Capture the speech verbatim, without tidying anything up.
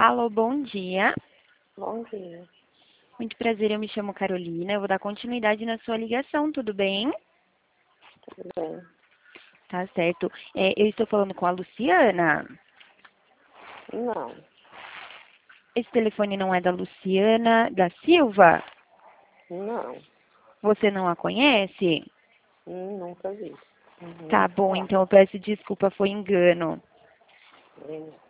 Alô, bom dia. Bom dia. Muito prazer, eu me chamo Carolina. Eu vou dar continuidade na sua ligação, tudo bem? Tudo bem? Tá certo. É, eu estou falando com a Luciana. Não, Esse telefone não é da Luciana da Silva? não, Você não a conhece? hum, nunca vi. Uhum, Tá bom, falar. então eu peço desculpa, foi engano. Hum.